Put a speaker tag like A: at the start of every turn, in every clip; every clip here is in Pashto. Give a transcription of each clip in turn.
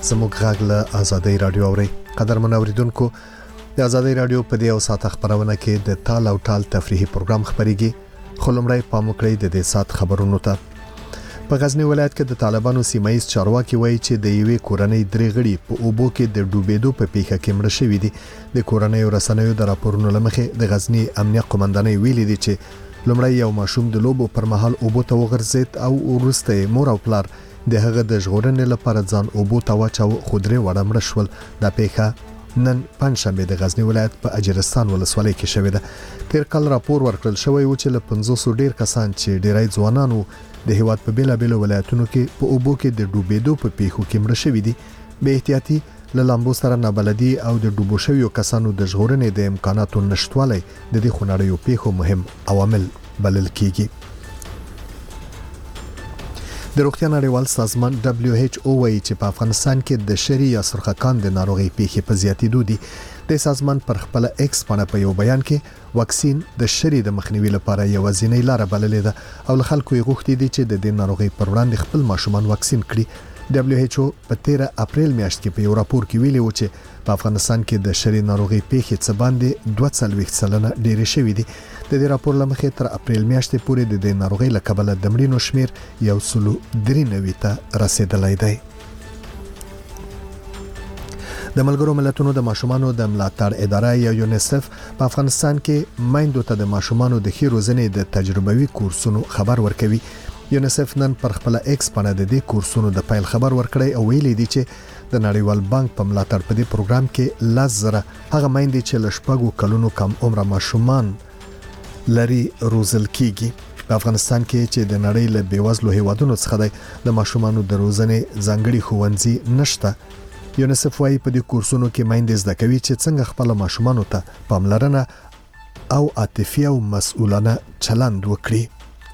A: زموږ غږ له آزادۍ رادیو اوري. قدرمن اوریدونکو، د آزادۍ رادیو په دې او ساعت خبرونه کې د تال او ټال تفریحي پروګرام خبريږي. خلمړی پام وکړئ د دې ساعت خبرونو ته. په غزنی ولایت کې د طالبانو سیمایي چارواکي وایي چې د یوې کورنۍ درې غړي په اوبو کې د ډوبېدو په پیښه کې مړ شوي دي. د کورنۍ رسنیو د راپورونو لمخې د غزنی امنیه قومندانۍ ویلي دي چې لومړی یو ماشوم د لوبو پر مهال اوبو ته وغورځید او وروسته مور او پلار د هغه د ژغورنې لپاره ځان اوبو ته واچاو، خو درې واړه مړه شول. دا پیښه نن پنځشنبه د غزنی ولایت په اجرستان ولسوالۍ کې شوې ده. تیر کال راپور ورکړل شوی و چې له 500 ډیر کسان چې ډیری ځوانانو د هیواد په بیلابېلو ولایتونو کې په اوبو کې د ډوبېدو په پیښو کې مړه شوي دي. به احتیاطي له لامبو سره نابلدي او د ډوبو شویو کسانو د ژغورنې د امکاناتو نشټوالی د دې خونړیو پیښو مهم عوامل بلل کیږي. د روغتیا نړیوال سازمان WHO وایي چې په افغانستان کې د شری یا سرخکان د ناروغي پیښې په زیاتېدو دي. د سازمان پر خپل ایکس باندې په یو بیان کې واکسین د شری د مخنیوي لپاره یوازینۍ لار بللې ده او له خلکو یې غوښتي دي چې د دې ناروغي پر وړاندې خپل ماشومان واکسین کړي. WHO په 13 اپریل میاشت کې په یو راپور کې ویلي و چې په افغانستان کې د شری ناروغي پیښې څه باندې 240% ډېرې شوې دي. د دې راپور لمخې تر اپریل میاشتې پورې د دې ناروغي له کبله د مړینو شمیر 193 ته رسیدلی دی. د ملګرو ملتونو د ماشومانو د ملاتړ اداره یا یونیسف په افغانستان کې مایندو ته د ماشومانو د ښې روزنې د تجربوي کورسونو خبر ورکوي. یونیسف نن پر خپل ایکس باندې د دې کورسونو د پیل خبر ورکړی او ویلي دی چې د نړیوال بانک په ملاتړ په دې پروګرام کې 10,000 هغه مایندې چې له 6 کلونو کم عمره ماشومان لري روزل کیږي. په افغانستان کې چې د نړۍ له بیوزلو هیوادونو څخه دی د ماشومانو د روزنې ځانګړي ښوونځي نشته. یونیسف وايي په دې کورسونو کې مایندې زده کوي چې څنګه خپل ماشومانو ته پاملرنه او عاطفي او مسؤلانه چلند وکړي.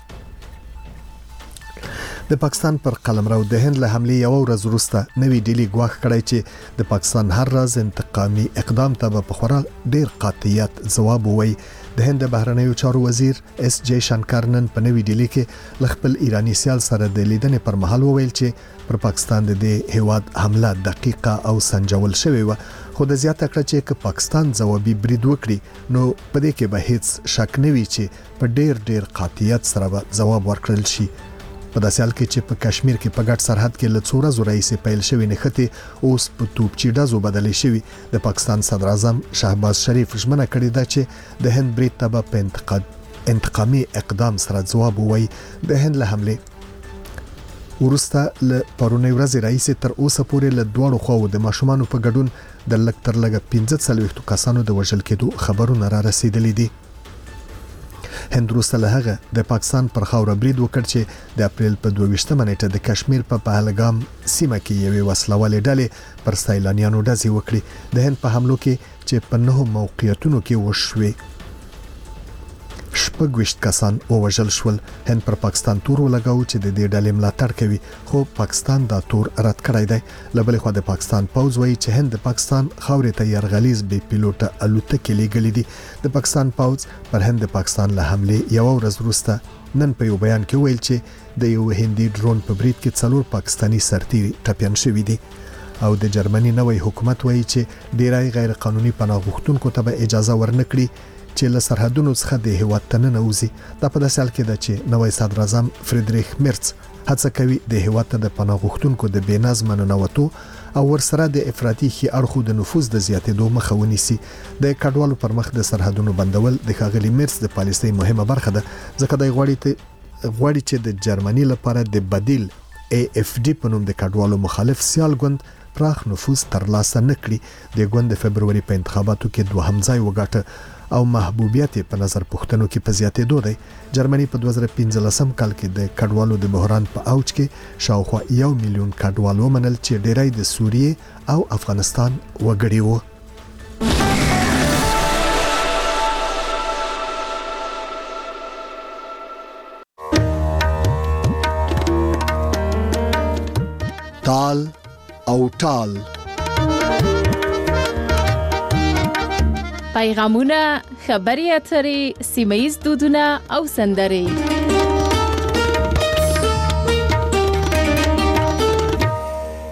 A: د پاکستان پر قلمرو د هند له حمله یو ورځ وروسته نوې ډیلی ګواښ کړی چې د پاکستان هر راز انتقامي اقدام ته په خورا ډیر قاطعیت ځواب وایي. د هند بهرنیو چارو وزیر اس جی شنکر نن په نوې ډیلی کې خپل ایرانی سیال سره د لیدنې پر مهال وویل چې پر پاکستان د هیواد حمله دقیقه او سنجول شوې و، خو د زیاته کړ چې که پاکستان ځوابي برید وکړي نو په دې کې به هیڅ شک نه وي چې په ډیر قاطعیت سره به ځواب ورکړل شي. په داسې حال کې چې په کشمیر کې په ګډ سرحد کې له 4 ورځې راهیسې پیل شوی نښتې اوس په توپچي ډزو بدلې شوي. د پاکستان صدر اعظم شهباز شریف ژمنه کړې ده چې د هند برید ته به په انتقامي اقدام سره ځواب ووایي. د هند له حمله ورسته له پرونی ورځې راهیسې تر اوسه پورې له دواړو خواو د ماشومانو په ګډون د لږ تر لږه 15 کسانو د وژل کېدو خبرونه را رسیدلي دي. هند وروسته له هغه د پاکستان پر خاوره برید وکړ چې د اپریل په 22 نیټه د کشمیر په پهلګام سیمه کې یوې وسلوالې ډلې پر سیلانیانو ډزې وکړي. د هند په حملو کې چې په 9 موقعیتونو کې وشوي 26 کسان ووژل شول. هند پر پاکستان تور ولګاو چې د دې ډلې ملاتړ کوي، خو پاکستان دا تور رد کړی دی. له بلې خوا د پاکستان پوځ وایي چې هند د پاکستان خاورې ته یرغلیز بې پیلوټه الوتکې لیږلې دي. د پاکستان پوځ پر هند د پاکستان له حمله یو ورځ وروسته نن په یو بیان کې ویل چې د یو هندي ډرون په برید کې 4 پاکستاني سرتیري ټپیان شوي دي. او د جرمني نوې حکومت وایي چې ډیری غیر قانوني پناه غوښتونکو ته به اجازه ورنکړي چې له سرحدونو څخه د هیواد ته ننوځي. دا په داسې حال کې ده چې نوی صدر اعظم فریدریخ مرц هڅه کوي د هیواد ته د پناه غوښتونکو د بېنظمه ننوتو او ورسره د افراطي ښي اړخو د نفوذ د زیاتېدو مخه ونیسي. د کډوالو پر مخ د سرحدونو بندول د ښاغلي مرц د پالیسۍ مهمه برخه ده، ځکه د غواړي چې د جرمني لپاره د بدیل AFD په نوم د کډوالو مخالف سیال ګوند پراخ نفوذ ترلاسه نکړي. د ګوند د فبرवरी په انتخاباتو کې دوهم ځای وګاټه او محبوبیت په نظر پوښتنو کې په زیاتېدو دی. جرمني په 2015 کال کې د کډوالو د بحران په اوج کې شاوخوا 1 میلیون کډوالو ومنل چې ډیری د سوریې او افغانستان وګړي وو. تال او ټال
B: پیغامونه، خبري اترې، سیمه‌ییز دودونه او سندرې.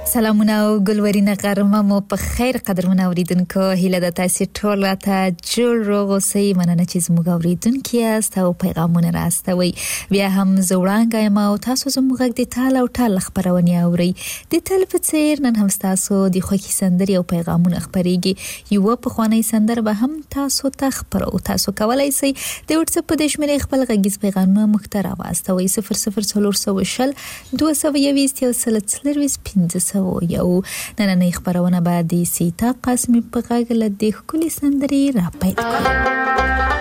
C: سلامونه او ګلورینه غرمه مو په خیر قدرمن اوریدونکو هیله د تاسو ټول ته جوړ روغ اوسئ مننه چې زموږ اوریدونکو یاست او پیغامونه راستوي بیا هم زوړانګه ما او تاسو زموږ د ټال او ټال خبرونه اوري د تلفزیون نن هم تاسو د خوښي سندري او پیغامونه خبريږي یو په خواني سندر به هم تاسو ته خبرو تاسو کولای شئ د واتس اپ د شمېرې خپل غږیز پیغامونه مختار واستوي 0040 222 یو نننۍ خبرونه بعد سیتا قاسمی په غږ له د خولي سندري را پیل کړو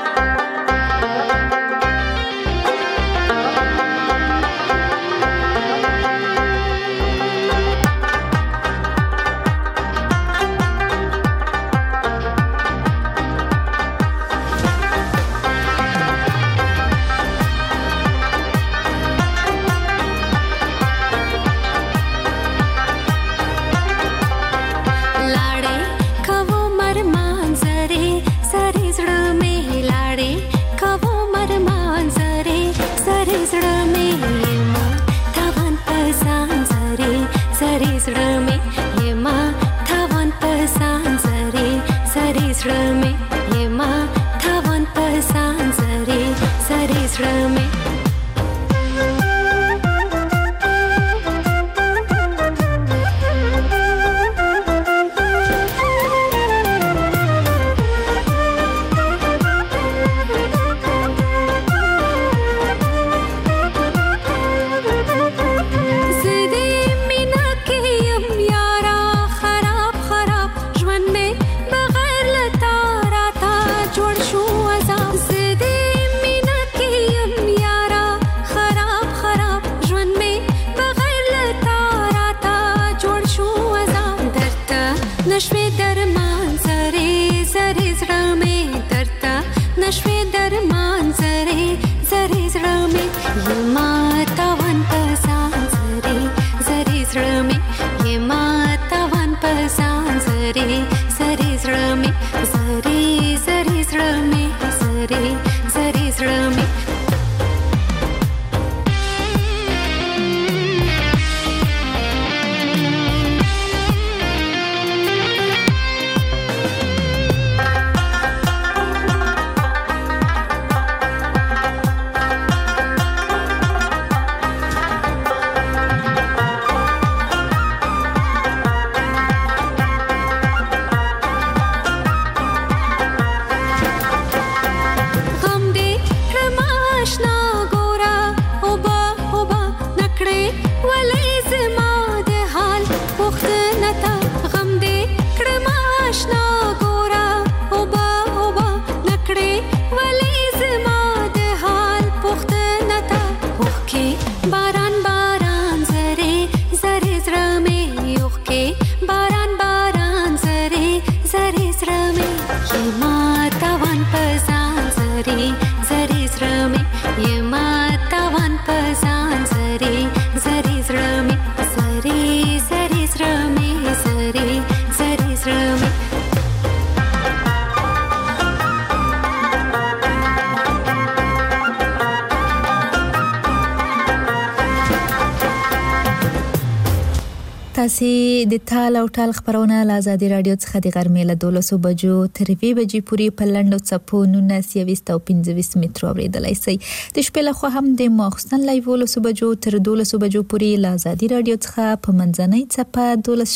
C: تاسو د ټال او ټال خبرونه له آزادي رادیو څخه د غرمې له 12 بجو تر 2 بجې پورې په لندو چپو 19 او 25 متر اوریدلای شئ د شپې له خوا هم د ماخستن لایو له 12 بجو تر 12 بجو پورې له آزادي رادیو څخه په منځنۍ چپه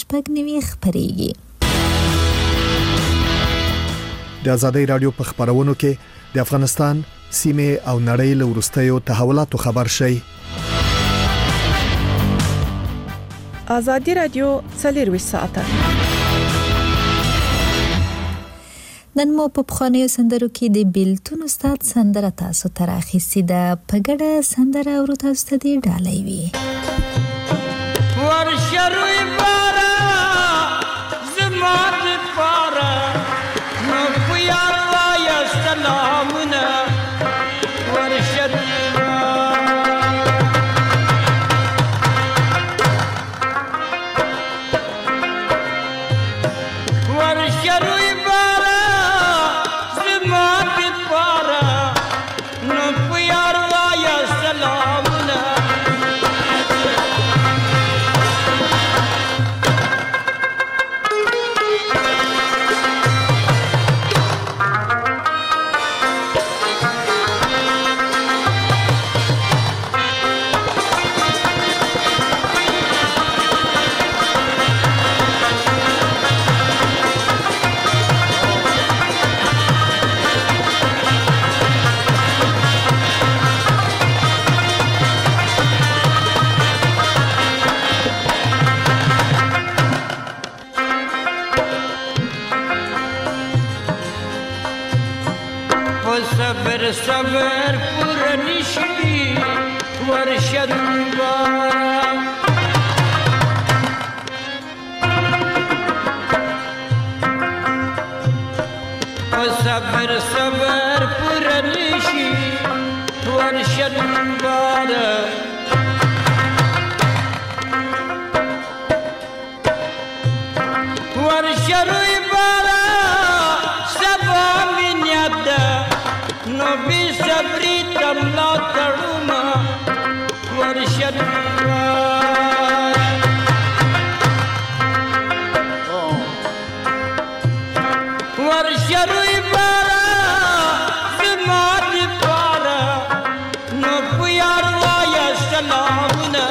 C: 12 خبريږي
A: د آزادي رادیو په خبرونو کې د افغانستان سیمه او نړۍ له ورستیو تحولاتو خبر شي
D: آزادی رادیو 24 ساعته
C: نن مو په خانه سندرو کې د بیلتون استاد سندره تاسو ته راخیستې ده په ګډه سندره او تاسو ته دی ډالۍ وي
E: ورشروي بارا زمات بارا نو پیا یا سلامنا ورشروي صبر پوره نشي ورشد بارا صبر صبر پوره نشي ورشد بارا ورشد بارا سبا من يد نبي صبري تملا تروما ورشد بارا ورشد بارا زماد بارا نبيار ويا سلامنا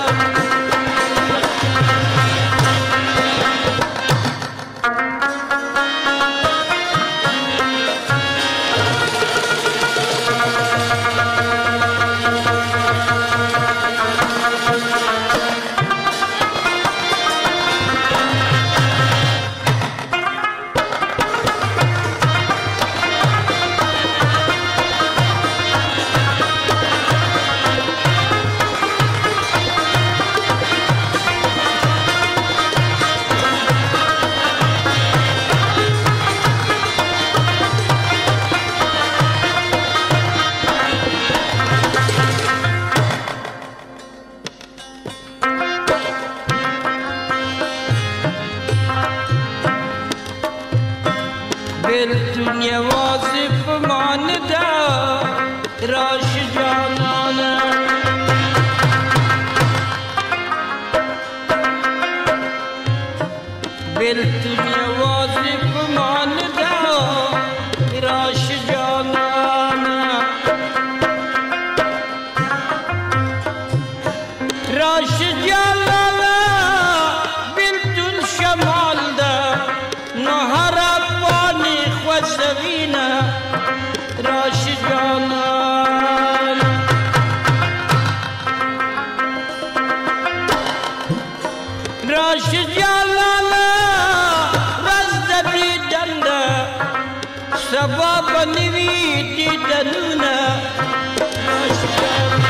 E: بالدنيا واصف ماندا راش جانانا بالدنيا واصف ماندا راش جانانا راش جانانا بالدن شمال دا نهارا سوينا راش جانان راش جانان رزدي دندا سبب نويتي دنونا راش جانان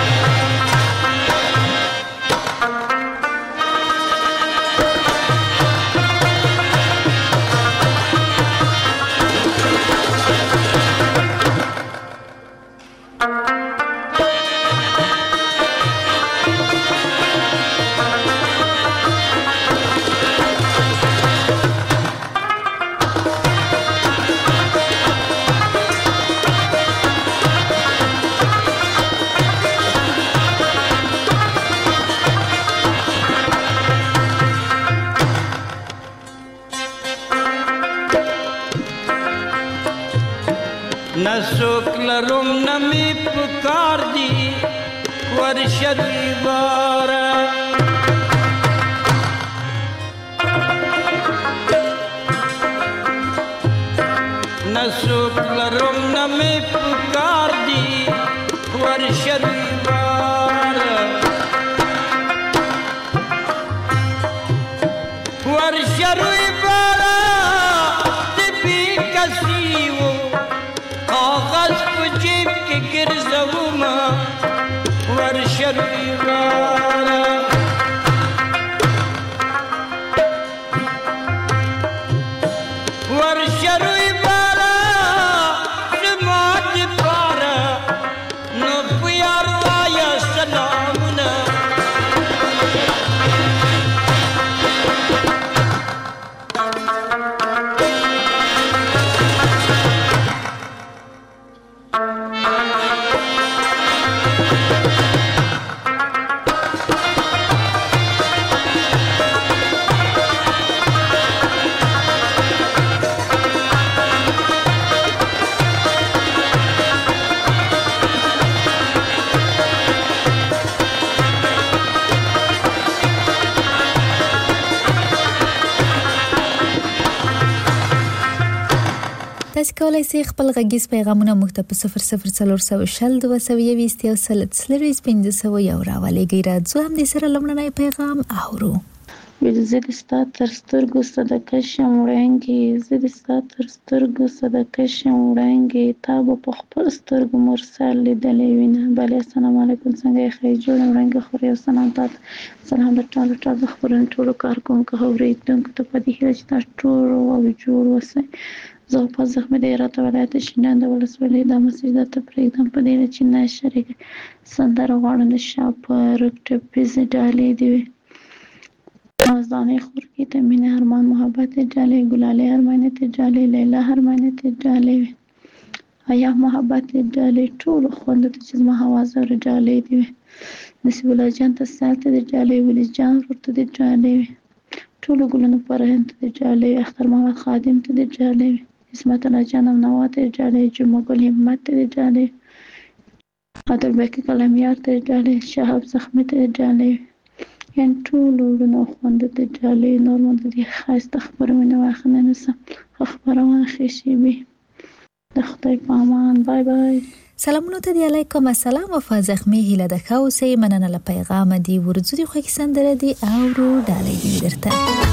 E: نسوک لرم نمی پکار دی ورشد بارا نسوک لرم نمی پکار دی ورشد بارا ورشد بارا تبی کسی و کاغذ په جیب کې ګرځوما ورشد بارا ورشد بارا زماد بارا نو پیار وایا سلامنا
C: تاسو کولای شئ خپل غږیز پیغامونه موږ ته په 00420 راولېږئ. راځو هم دې سره لومړنی پیغام اورو.
F: ویل زه د ستا تر سترګو صدقه شم وړانګې، زه د ستا تر سترګو صدقه شم وړانګې، تا به په خپل سترګو مرسل لیدلې وینه. بلې السلام علیکم، څنګه یې ښه جوړه وړانګې خورې؟ او سلام تاته، سلام د ټولو خبرونو ټولو کارکوونکو اورېدونکو ته په دې هیله چې تاسو ټول او جوړ اوسئ. زه په زخمي د هرات ولایت شینډنډ د ولسوالۍ دا مسیج درته پرېږدم په دې چې نه شریکه سندره غواړم د شاه په رک ټپیزې ډالۍ دې وي. مزدانه خورکی ته مینه ارمان محبت ډالۍ، ګلالۍ ارمانیت ډالۍ، لیلا ارمانیت ډالۍ وي، حیا محبت ډالۍ، ټولو خوندو ته چې زما حواس اور ډالۍ دي وي. نصیب الله جان ته سالته د ډالۍ، ولی جان ورته د ډالۍ وي، ټولو ګلونو پرهن ته د ډالۍ، اختر محمد خادم ته د ډالۍ وي، اسمت الله جان او نوات ته ډالۍ، جمعه ګل همت ته د ډالۍ، عادل بکی کلمیار ته د ډالۍ، شهاب زخمی ته د ډالۍ وي. یعنی ټولو ورونو خوند د ډالۍ نور مو د دې ښایسته خبرونه واخلنه نسم خبرونه خېشي د خدای په امان. بای بای.
C: سلامونه ته دی علیکم السلام وفا زخمی هیله د خوسه مننه له پیغام دی ورزو دی خو کیسندره دی او رو ډالۍ دی درته.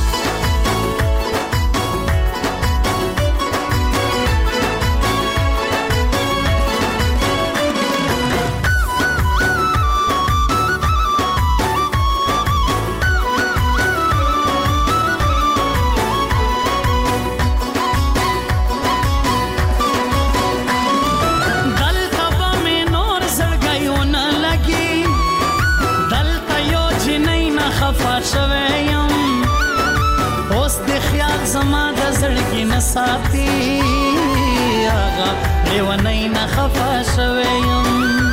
G: ساتي آغا لیونی نخفا شویم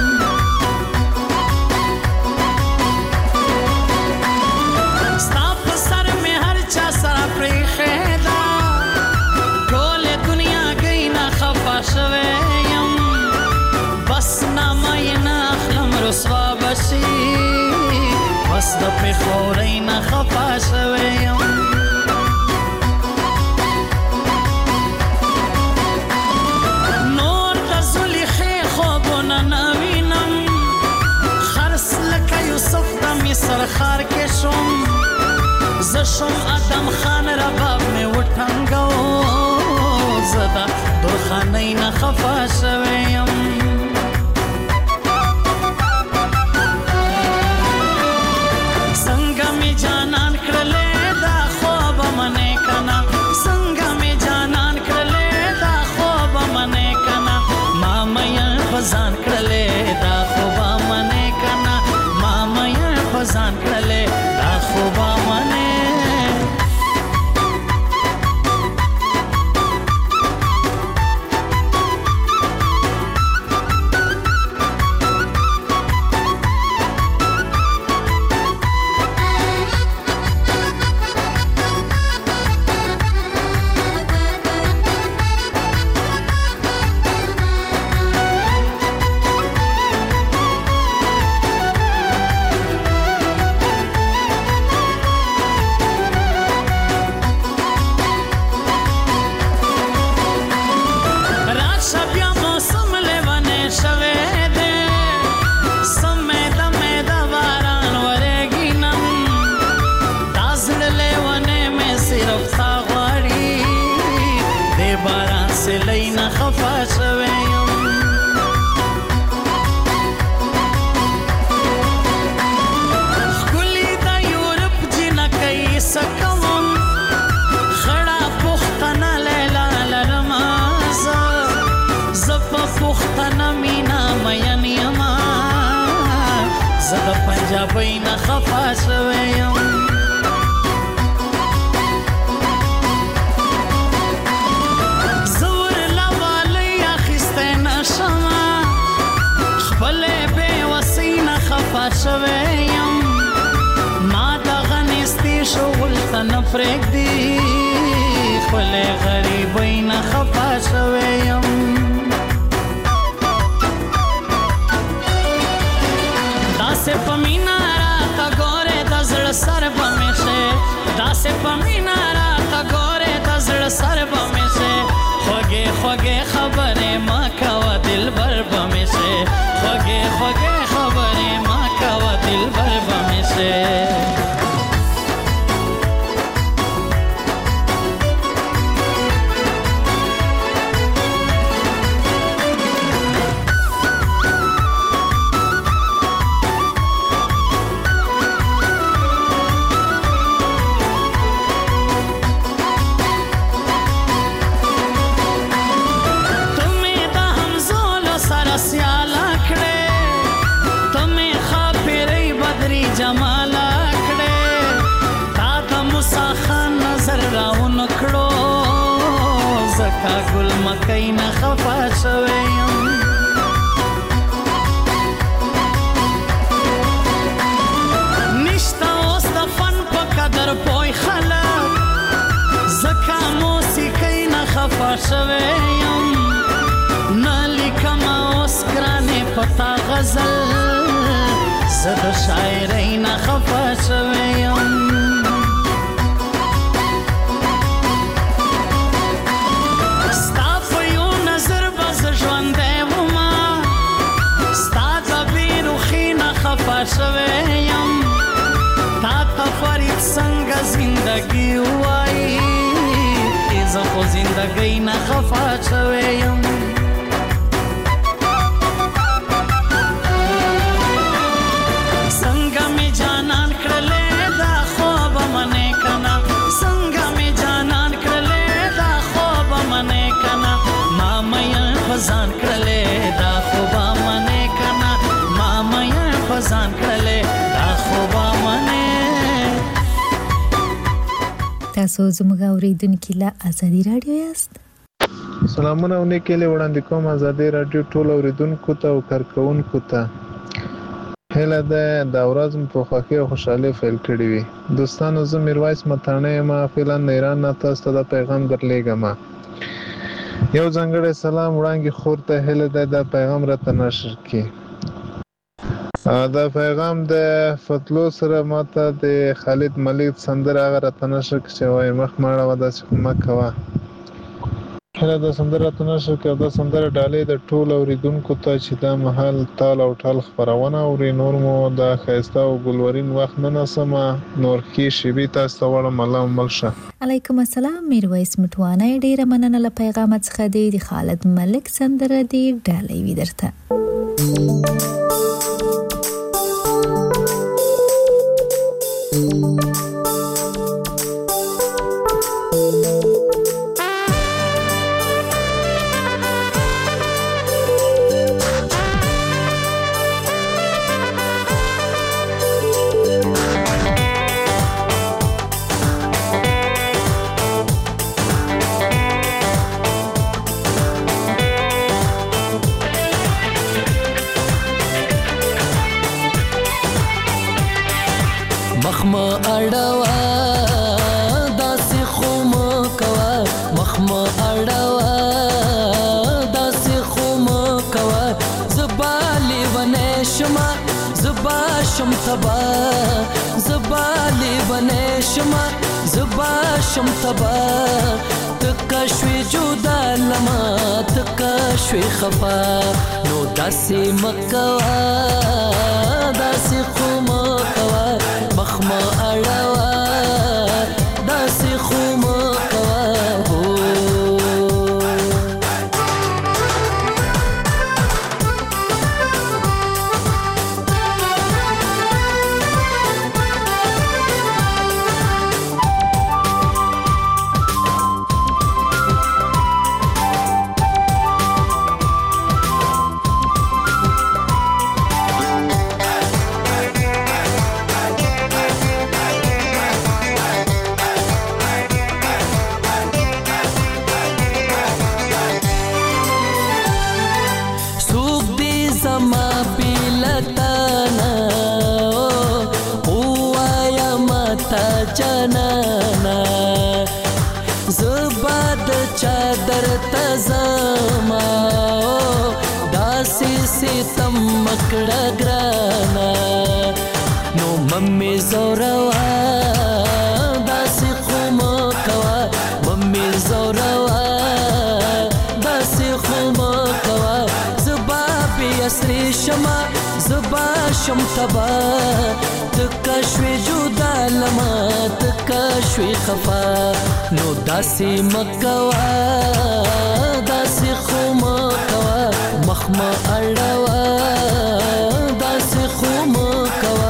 G: ستا په سر میں هر چا سره پریخیدا ټول دنیا گئی نخفا شویم بس نامه نخلم رسوا بشی بس د پخوری نخفا شویم سرخار کې شوم زشم ادم خان رباب می وټنګو زدا درخانې نه خفا شویم څنګه می جانان کړلې دا خوب منې کنا څنګه می جانان کړلې دا خوب منې کنا ما مې بزان کړلې دا خوب منې کنا ما مې ځان کړلې دا خوبه منې پنجابی نه خفا شویم زور لوالی اخیسته نشما خپل بے وسی نه خفا شویم ما دغه نستی شغل ته نه پرېږدي خپل غریبی نه خفا شویم داسې په مینا راته ګورې د زړه سر به مې شي داسې په مینا راته ګورې د زړه سر به مې شي خوږې خوږې خبرې ما کوه دلبر به مې شي خوږې خوږې خبرې ما کوه دلبر به مې شي خفا شویم نلیکم اوس ګرانې پتا غزل زه د شاعرۍ نه خفا شویم ستا په یو نظر به زه ژوندی ومه ستا د بېروخي نه خفا شویم تا ته فرید څنګه زندګي ووایي زه خو زندګۍ نه خفا شویم څنګه مې جانان کړلې دا خوب منې کنه څنګه مې جانان کړلې دا خوب منې کنه ما مې خزان کړلې دا خوب منې کنه ما مې خزان کړلې دا خوب منې
C: تاسو زموږ اوریدونکو له ازادي رادیو یاست
H: سلامونه او نیکې له وړاندې کوم ازادي رادیو ټول اوریدونکو ته او کارکونکو ته هله ده د ورځ په خوښي او خوشحالي فعال کړی وي دوستانو زه میرویس متانه ما فعلا ایران نه تاسو ته پیغام درلېږم یو ځانګړی سلام وړاندې خور ته هله ده د پیغام راته نشر کی دا پیغام د فتلو سره ماته د خالد ملک سندره هغه راته نشر کړي وای مخ ماړه ودا چې مکوا هله د سندره راته نشر کړي دا سندره ډالې د ټول اوریدونکو ته چې دا محل تال او ټال خبرونه او نور مو د خیسته او ګلورین وخت نه نسمه نور کې شیبي تاسو ته وړم الله ملشه
C: علیکم السلام میرویس مټوانه ډیره مننه له پیغام څخه دی خالد ملک سندره دی ډالې وی درته
G: مخما اړوا داسې خو مو کوا مخما اړوا داسې خو مو کوا زبالي ونه شما زبا شم تبا زبالي ونه شما زبا شم تبا تکا شوي جدا لما تکا شوي خفا نو داسې مکوا داسې خو مو کوا مخما اړوا داسې خو مو کوا جانانا زباد چادر تزما داسي ستم مکړه ګرانا نو ممي زوروا داسي خو مو کوا ممي زوروا داسي خو مو کوا زبا بي اسري شما زبا شم تبا تکشوی جدا لما تکشوی خفا نو داسی مکوا داسی خو مکوا مخما اړوا داسی خو مکوا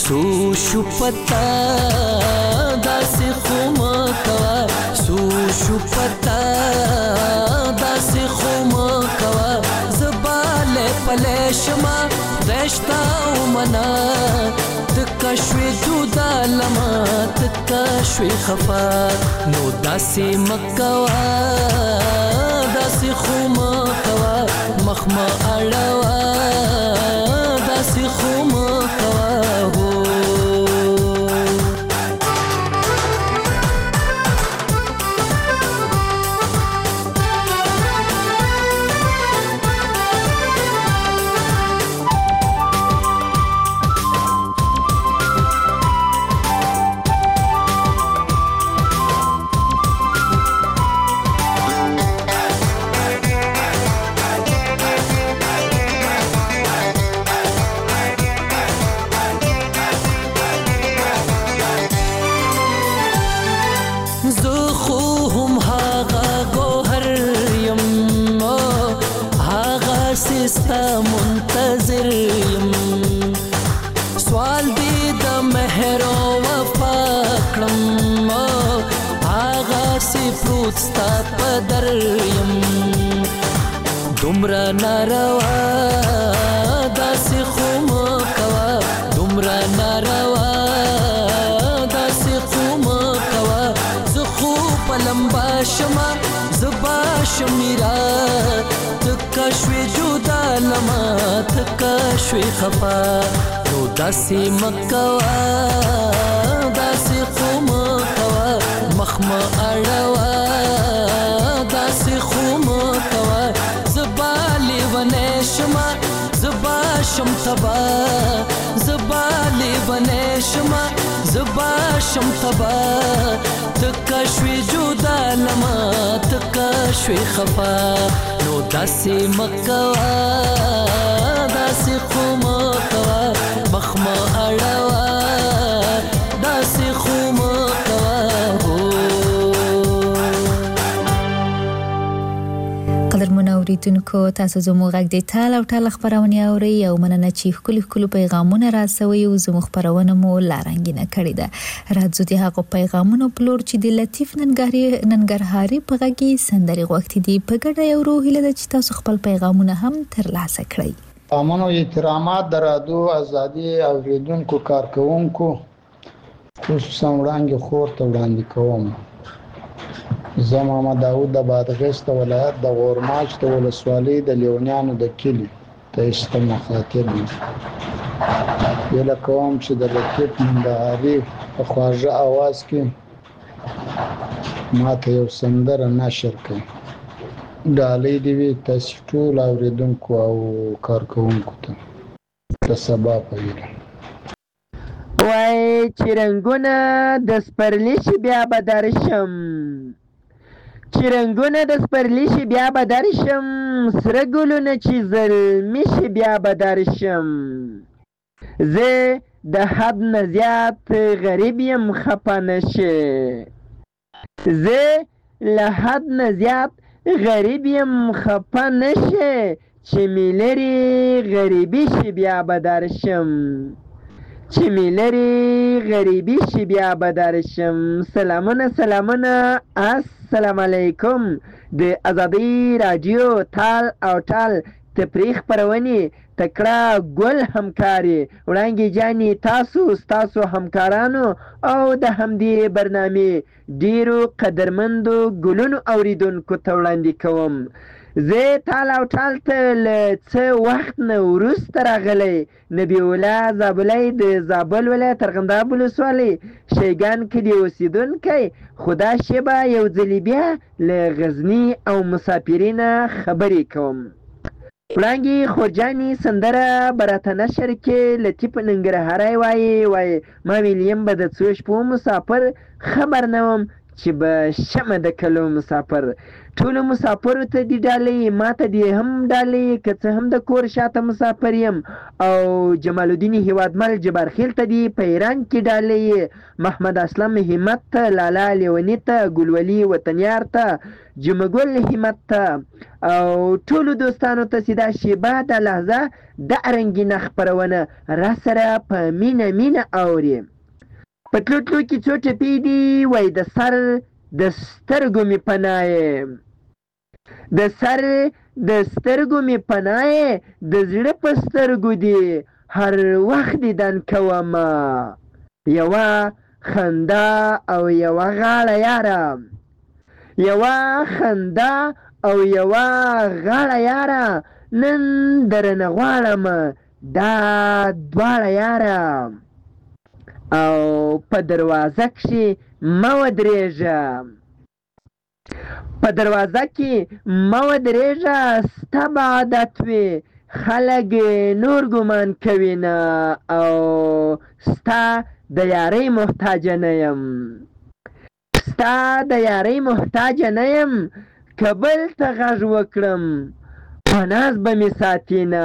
G: سو شو پتا داسې خو مه کوه سو شو پتا داسې خو مه کوه زه بالی پلی شمه رشته ومنه تکه شوې جدا لمه تکه شوې خفه نو داسې مه کوه داسې خو مه کوه مخ مه اړوه داسې خو مه کوه ستا منتظر یم سوال دی د مهر او وفا کړم هغه سی پروت ستا په در یم دومره ناروا داسې خو مه کوه دومره ناروا داسې خو مه کوه زه خو په لمبا شمه زه به شمیره تکه شوې جدا لمه تکه شوې خفه نو داسې مه کوه داسې خو مه کوه مخ مه اړوه داسې خو مه کوه زه به لیونی شمه زه به شم تبه زه به لیونی شمه زه به شم تبه تکه شوې جدا لمه تکه شوې خفه نو داسې مه کوه داسې خو مه کوه مخ مه اړوه داسې خو مه کوه
C: قدرمنو اوریدونکو تاسو زموږ غږ د ټال او ټال خبرونه اوري او مننه چې ښکلي پیغامونه راسوي او زموږ خبرونه مو لارنګینه کړې ده راځو د هغو پیغامونو پلور چې د لطیف ننګرهاري په غږی سندري غوښتي دي په ګډه یو روح له چې تاسو خپل پیغامونه هم ترلاسه کړئ
I: امنو احترامات درادو ازادي اوریدونکو کارکونکو خصوصا وړاندې خور ته وړاندې کوم زه محمد داود د بادغیس ولایت د غورماچ د ولسوالۍ د لیونیانو د کلي ته استه مخاطب یم ویله کوم چې د لطیف ننګرهاري په خواږه اواز کې ما ته یو سندره نشر کړي ډالۍ دې وي تاسو ټول اوریدونکو او کارکونکو ته د سبا په ویله
J: وای چې رنګونه د سپرلي شي بیا به درشم چې رنګونه د سپرلي شي بیا به درشم سره ګلونه چې زلمي شي بیا به درشم زه د حد نه زیات غریب یم خفه نشي زه له حد نه زیات غریب یم خفه نشي چې مې لرې غریبي شي بیا به درشم چې مې لرې غریبي شي بیا به درشم سلامونه السلام علیکم د ازادي رادیو ټال او ټال تفریح خپرونې تکړه ګل همکاري وړانګې جانې تاسو همکارانو او د همدې برنامې ډیرو قدرمندو ګلونو اوریدونکو ته وړاندې کوم زه ټال او ټال ته له څه وخت نه وروسته راغلی نبی الله زابلی د زابل ولایت ارغنداب ولسوالۍ شیګان کلي اوسېدونکی خدا شبه یو ځلې بیا له غزني او مسافرینه خبرې کوم وړانګې خورجانې سندره به راته نشر کې لطیف ننګرهاری وایي ما ویلیم به د څو شپو مسافر خبر نه وم چې به شمه د کلو مسافر. ټولو مسافرو ته دې ډالۍ، ما ته دې هم ډالۍ، که څه هم د کور شاته مسافر یم. او جمال الدین هیوادمل جبارخیل ته دې په ایران کې ډالۍ، محمد اسلم همت ته، لالا لیوني ته، ګلولي وطنیار ته، جمګل همت ته او ټولو دوستانو ته چې دا شیبه د لحظه د رنګینه خپرونه را سره په مینه مینه اوري. په تلو تلو کې څو ټپې دي، وای د سر د سترګو مې پناه یې، د سر د سترګو مې پناه یې، د زړه په سترګو دي هر وخت دیدن کومه. یوه خندا او یوه غاړه یاره، یوه خندا او یوه غاړه یاره، نن درنه غواړم دا دواړه یاره. او په دروازه کښې مه ودرېږه، په دروازه کې مه ودرېږه، ستا به عادت وي خلک نور ګمان کوي نه، او ستا د یارۍ محتاجه نه یم، ستا د یارۍ محتاجه نه یم. که بل ته غږ وکړم په ناز به مې ساتي نه.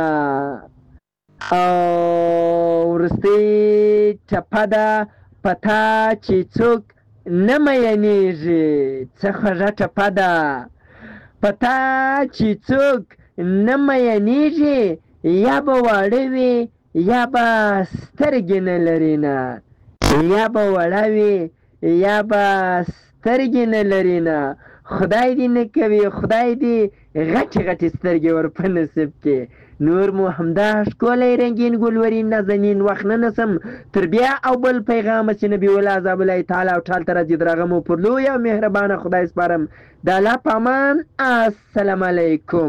J: او وروستۍ ټپه ده په تا چې څوک نه میینېږي، څه خوږه ټپه ده په تا چې څوک نه میینېږي، یا به واړه وي یا به سترګې نه لري نه، یا به وړه وي یا به سترګې نه لري نه. خدای دې نه کوي، خدای دې غټې غټې سترګې ور په نصیب کې. نور مو همدا ښکلی رنګین ګلورین نازنین وخت نه نسم تر بیا او بل پیغامه چې نبي الله عذاب الله تعالی او ټال ته راځي درغه مو پر لوی او مهربانه خدای سپارم. د الله په امان. السلام علیکم.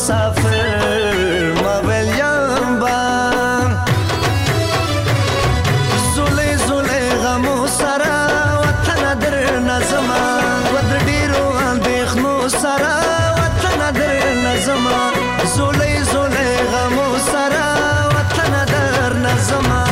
G: مسافر ما ویلیام با زولی زولی غمو سرا وطن در نظما ودر دیرو اندیخنو سرا وطن در نظما زولی زولی غمو سرا وطن در نظما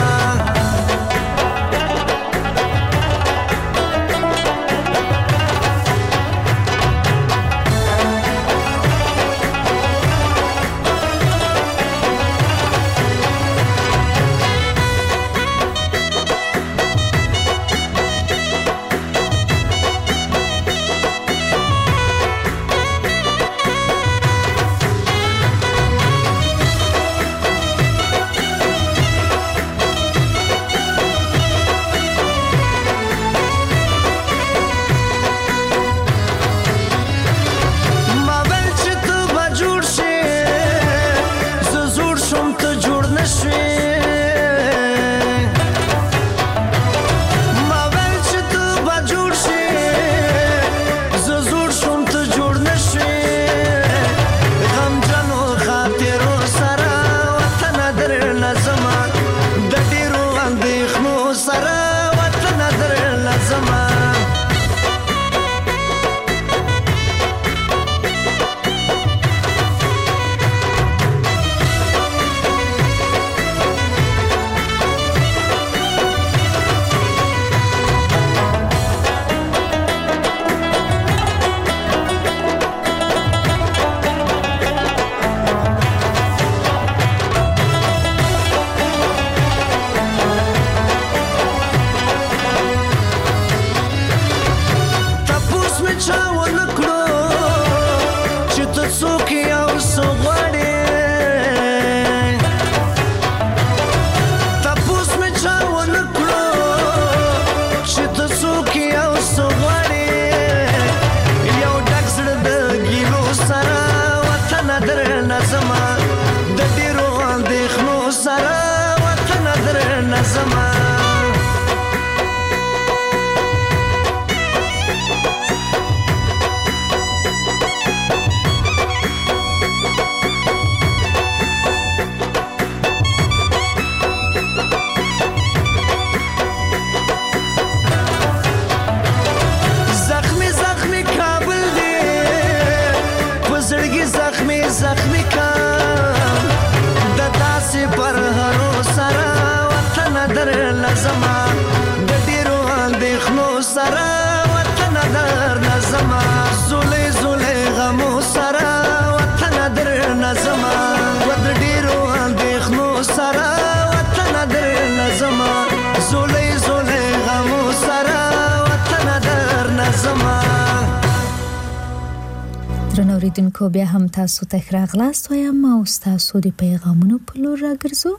C: اوریدونکو بیا هم تاسو ته راغلاست وایم او تاسو د پیغامونو په لور راګرځو.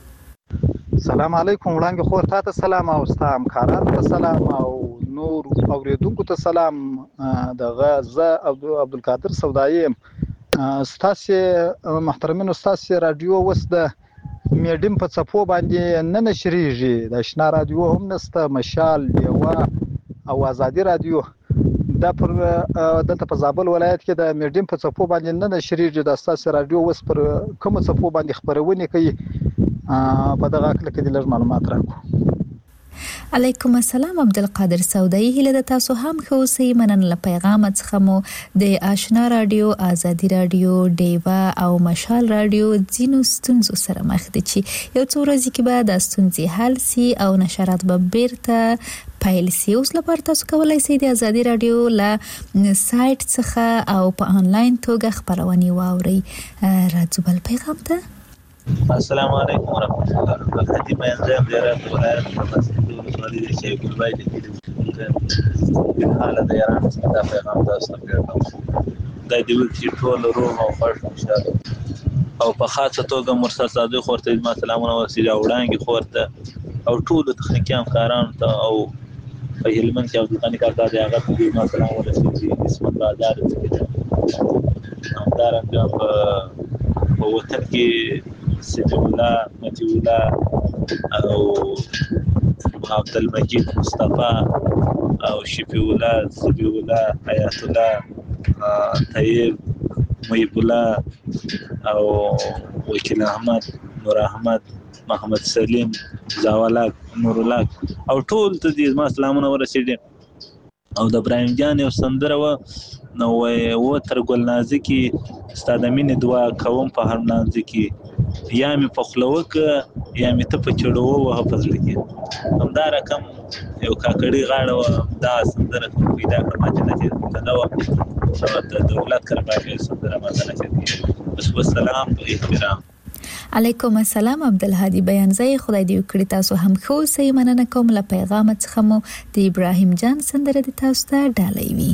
K: سلام علیکم وړاندې خور تاسو سلام او ستام کاران ته سلام او نور اوریدونکو ته سلام. دغه زه عبدالقادر سودایي تاسو محترمین تاسو رادیو وس د میډیم په صفو باندې نه نشریږي د شنا رادیو هم نسته مشال یوا او ازادي رادیو دا پر دلته په زابل ولایت کې د میډیم په صفو باندې نه نشریږي د تاسو رادیو وس پر کوم صفو باندې خبرونه کوي په دغه کله کې د لږ معلومات راکو.
C: علیکم السلام عبدالقادر سودایي هله د تاسو هم خو سي منن له پیغام څخه مو د آشنا رادیو ازادي رادیو دیوا او مشال رادیو ځینو ستونزو سره مخ دي چې یو څو ورځې کې بعد د ستونزې حل سي او نشرات به بیرته پیل سي. اوس لپاره تاسو کولای شئ د ازادي رادیو له سایت څخه او په انلاین توګه خبرونه واورئ. راځو بل پیغام ته.
L: السلام علیکم ورحمۃ اللہ وبرکاتہ. میں انجام زیارت ولایت مسجد والد شیخ البای د حالت ایران څخه پیغام تاسو ته ورکوم. د دې وخت ټول روح او خوښ انشاءالله او په خاصه توګه مرسل صادق خورته ما سلامونه ورسېږي وړاندې خورته او ټول تخنیکیان کاران ته او په هلمند کې عبدالغني کاکا دی هغه ته ما سلام ورسېږي اسمت بازار څخه همدارنګه په وطن کې سیدی الله متی الله او عبدالمجید مصطفی او شفیع الله زبی الله حیات الله طیب محب الله او وکیل احمد، نور احمد، محمد سلیم، زاولاک، نور الله او ټول ته دې ما سلامونه ورسېږي. او د ابراهیم جان یو سندره و نو و تر ګل نازکي ستا د مینې دعا کوم په هر لحظه کې، یا مې په خوله وکړه یا مې ته په چړو ووهه په زړه کې. همدا رقم یو کاکړي غاړه وه، دا سندره پیدا کړه ما چې نچېدله وه او د دولت کرباغي سندره ما ته نچېدله. بس والسلام په احترام.
C: علیکم السلام عبدالهادي بیانزای، خدای دې وکړي تاسو هم ښه اوسئ. مننه کوم له پیغام څخه مو د ابراهیم جان سندره د تاسو ته ډالۍ وي.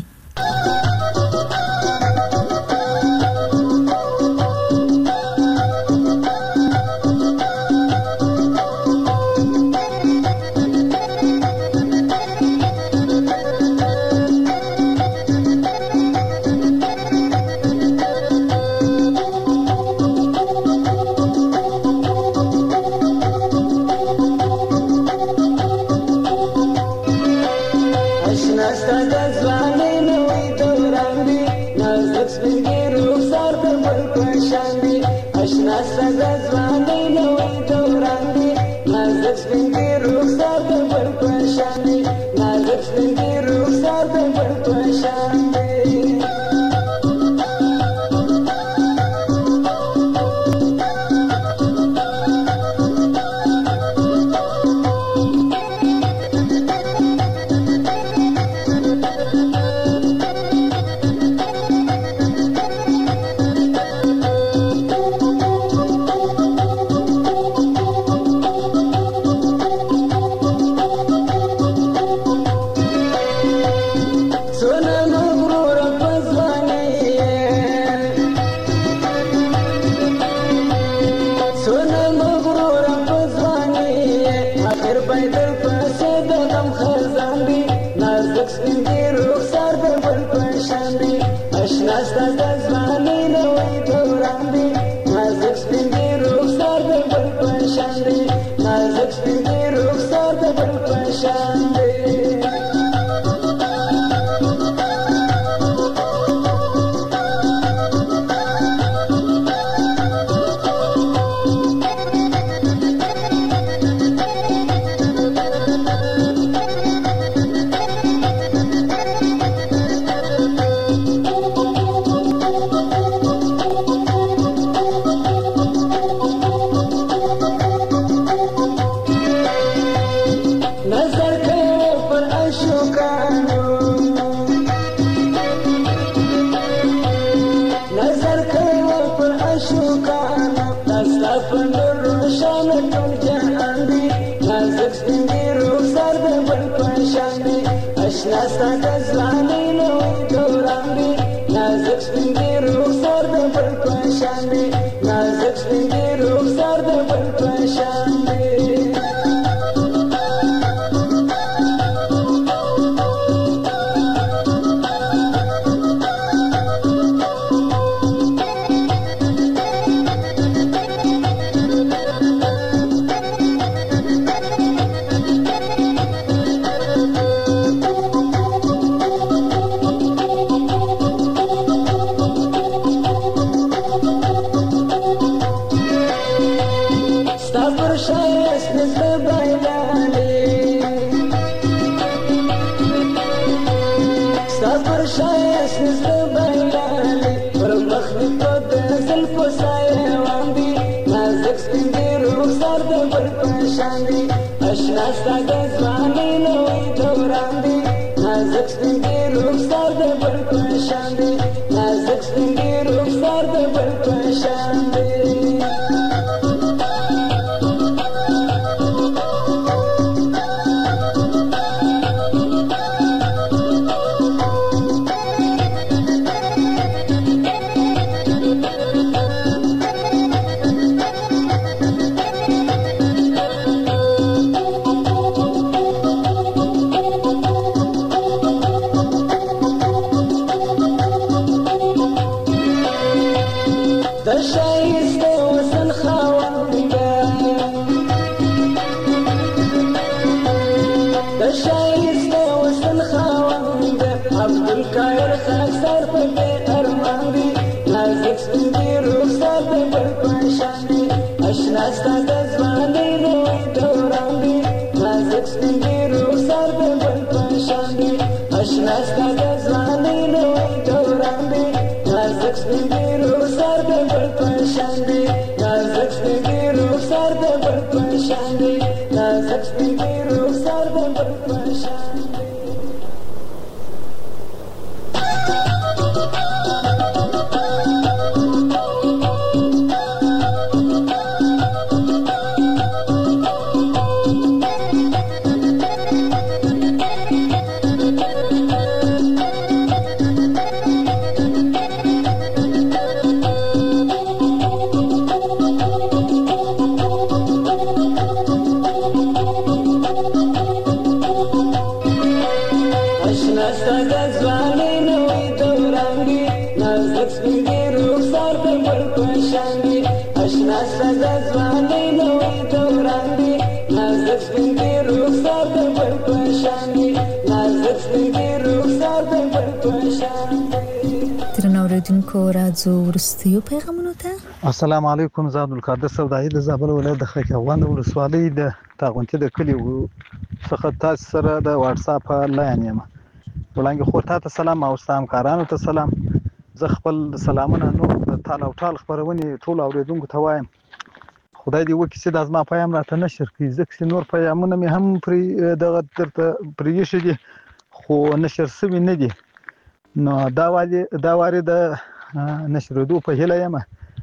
M: ځواني نوې دوران دی نازک سپین دی رخسار د بل په شان دی نازک سپین دی رخسار د بل په شان دی.
C: درنو اوریدونکو راځو وروستیو پیغامونو ته.
K: السلام علیکم. زه عبدالقادر سودایي د زابل ولایت د خیخوان ولسوالۍ د تاغونتي د کلي څخه تاسو سره د واتس اپ لاین یم. وړاندې خو ته سلام او سلام کارانو ته سلام. زه خپل سلامونه نو د تال او ټال خبرونه ټول اوریدونکو ته وایم. خدای دې وکړي چې د ازما پیغام راته نشر کړي ځکه نور پیغامونه مې هم پرې دغه درته پرېښي دي خو نشر شوي نه دي. نو دا وارې د نشرېدو په هیله یم.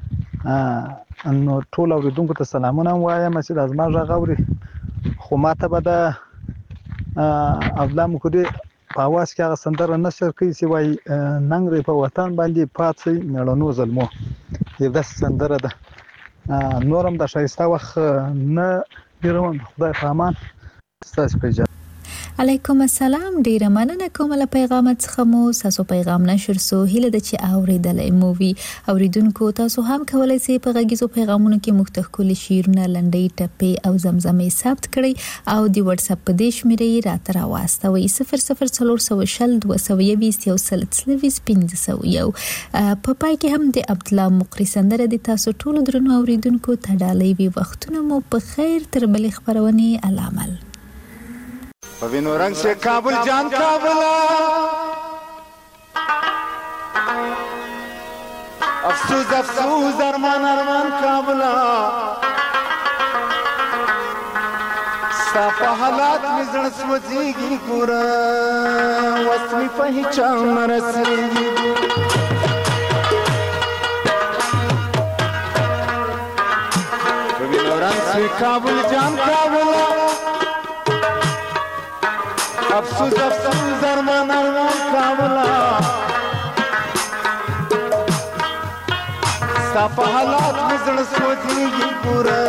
K: نو ټول اوریدونکو ته سلامونه وایم چې د ازما غږ اوري خو ماته به د ابلا مکودي په اواز کې هغه سندره نشر کوي چې وایي ننګ په وطن باندې پاتې مېړنو ظلمو. دا سندره ده. نورم د شایسته وخت نه بیرون خدای په امان. ستاسو په اجازه.
C: علیکم السلام. ډیره مننه کوم له پیغامات څخه مو تاسو پیغام نشر سو هله د چې اوریدلې مووي اوریدونکو تاسو هم کولای شئ په غږیزو پیغامونو کې مختلف کلی شیرونه لنډۍ ټپې او زمزمې ثبت کړئ او د واتس اپ په دیش مې راته راوستوي 004020211501 په پای کې هم د عبد الله مقری سندره د تاسو ټول درنو اوریدونکو ته ډالۍ وي. وختونه مو په خیر تر بلې خبرونه علامل
N: پوینو رنگ سے کابل جان کابلا افسوس افسوس ارمان ارمان کابلا صافا حالات میں زړه سوځيږي ګورا وسمي پہچان رسېږي پوینو رنگ سے کابل جان کابلا افسوس افسوس ارمان ارمان کابلا صافا حالات میں زړه سوځيږي ګورا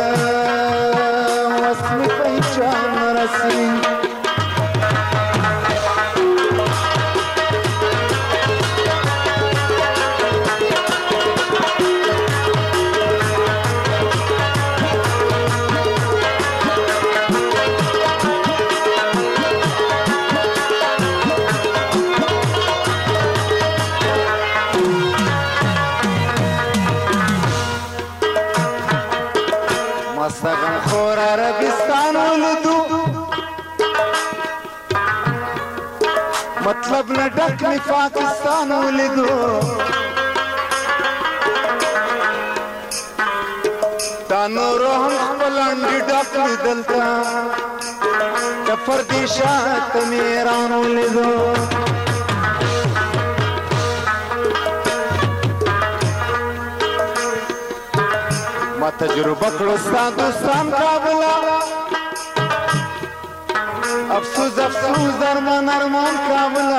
N: وسمي پہچان رسېږي مستغن خور عربستان ولدو مطلب نه ډک می پاکستان ولدو دا نور هم خپل انډي ډک دلتا د پردیشات میران ولدو ما تجربه کړو ستا دوستان کابلا افسوس افسوس ارمان ارمان کابلا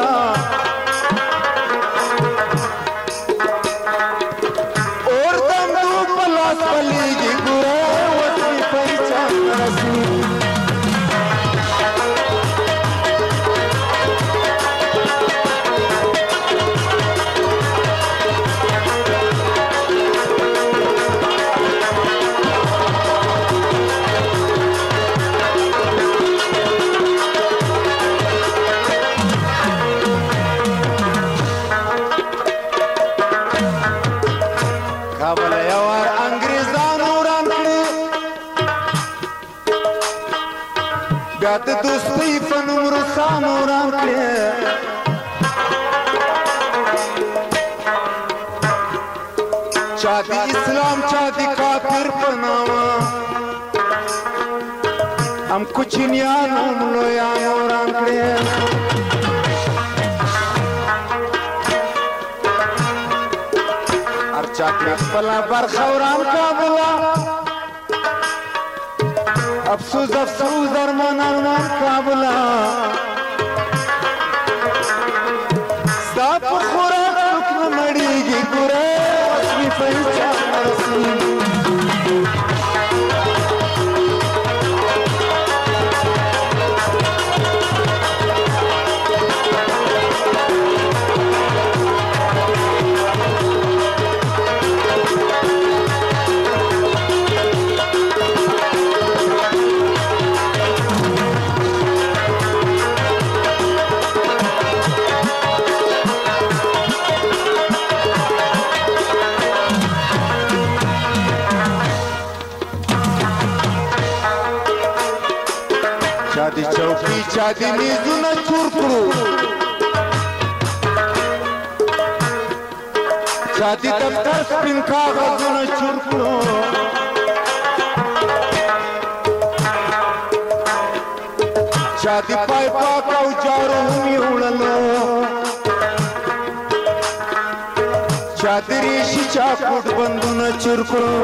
N: اور دم دو پلاس پلیږي ګوره وسمي پہچان رسېږي د دوستۍ په نوم روسانو راکړې چا د اسلام چا د کافر په نامه هم کوچنیانو لویانو راکړې هر چا کړې خپله برخه وران کابلا افسوس افسوس ارمان ارمان کابلا ستا په خوراک څوک نه مړېږي ګوره وسمي پہچان رسېږي چوکۍ چا دې میزونه چور کړو چا دې دفتر سپین کاغذونه چور کړو چا دې پای پاک او جارو هم یوړلو چا دې ریشي چاپوټ بندونه چور کړو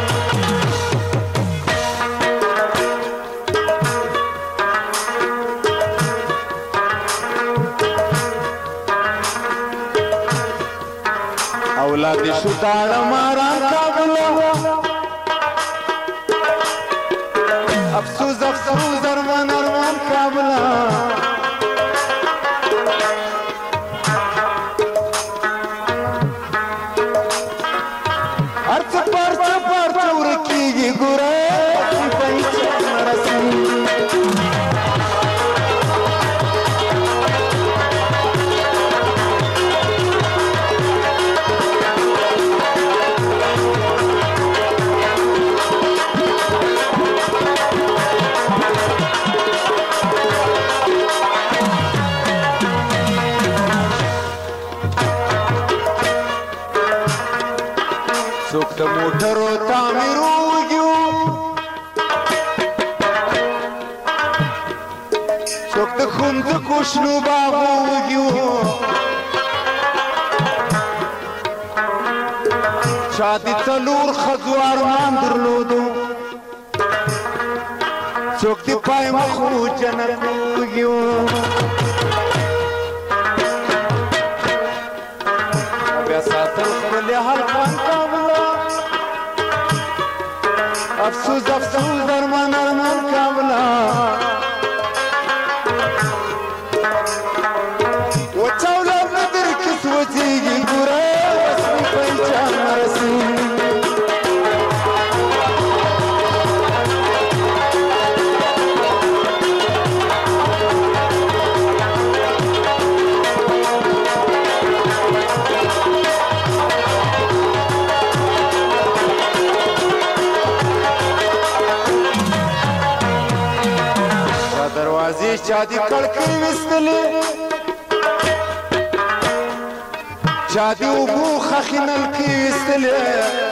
N: اولاد شو داړه ماران کابله افسوس افسوس ارمان ارمان کابله ارڅ پرڅ ورکیږي ګوره پیسې رسي څوک د موټرو تعمیر وګیو څوک د ښوونځکو شنو باغو وګیو چا د څلور ښځو ارمان درلودو څوک د پای مخو جنت وګیو بیا ساتل خپل حلقان کابله افسوس افسوس ارمان ارمان کابله وچا اولاد نه درکې سوځېږي ګوره رسمي پنچان رسي دروازې چا دې کړکۍ ویستلې چا دې اوبو خښې نلکې ویستلې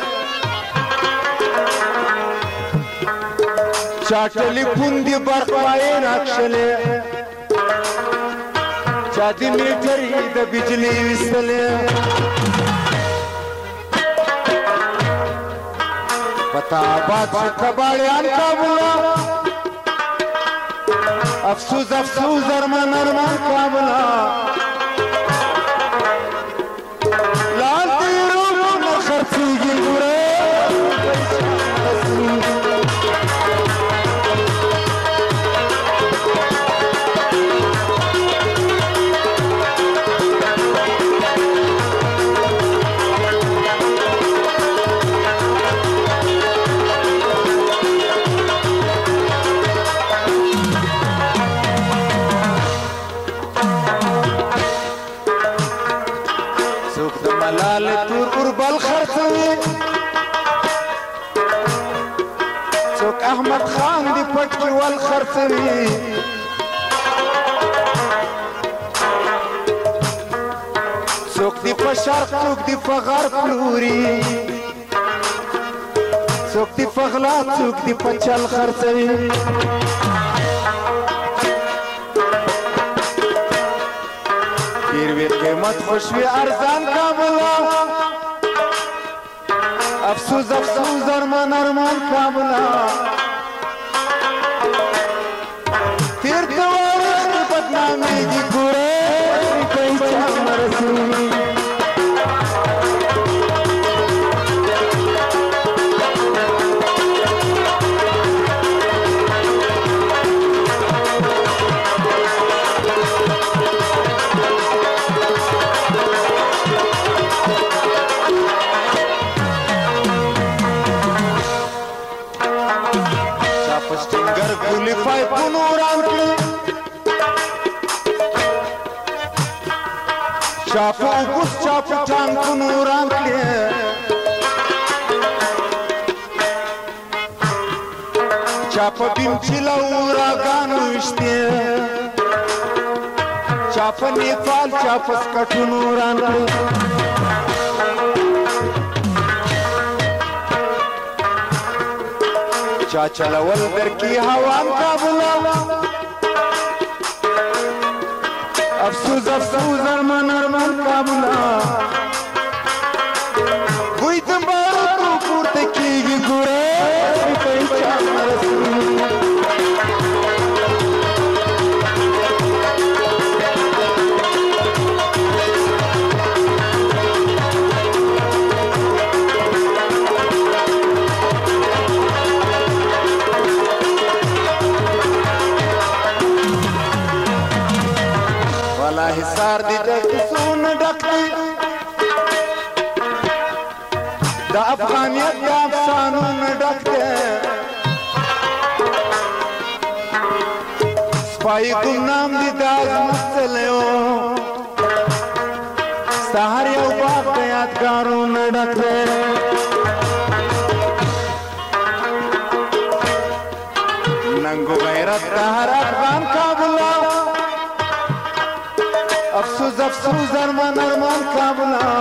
N: چا ټلیفون دې برق پایې راکښلې چا دې میټرې د بجلۍ ویستلې پتا آباد شو کباړیان کابله افسوس افسوس ارمان ارمان کابله لال تیرو نه خرڅېږي ګوره ملال تور اوربل خرڅوي څوک احمد خان دی پټ کې ول خرڅوي څوک دی په شرق څوک دی په غرب پلوري څوک دی په غلا څوک دی په چل خرڅوي ډېر قیمت خوشوي ارزان کابله افسوس افسوس ارمان ارمان کابله تیر تواریخ کې بدنامېږي ګوره پیسې مرسي پای پونو ران کړي چاپو ګوس چاپو ټانګونو ران کړي چا په بیم چیله اوراګانو وشتې چا په نیپال چا په سکټونو وران کړ چا چلول درکې هوام کابله افسوس افسوس ارمان ارمان کابله وای د بارو پورته کېږي ګوره پہچان والا حصار دی د کسون ډک دی د افغانیت د افسانو نه ډک دی سپای ګمنام دی د عظمت تلو سهار یو باغ د یادګارو نه ډک دی ننګو غیرت د هر افغان کابله افسوس افسوس ارمان ارمان کابله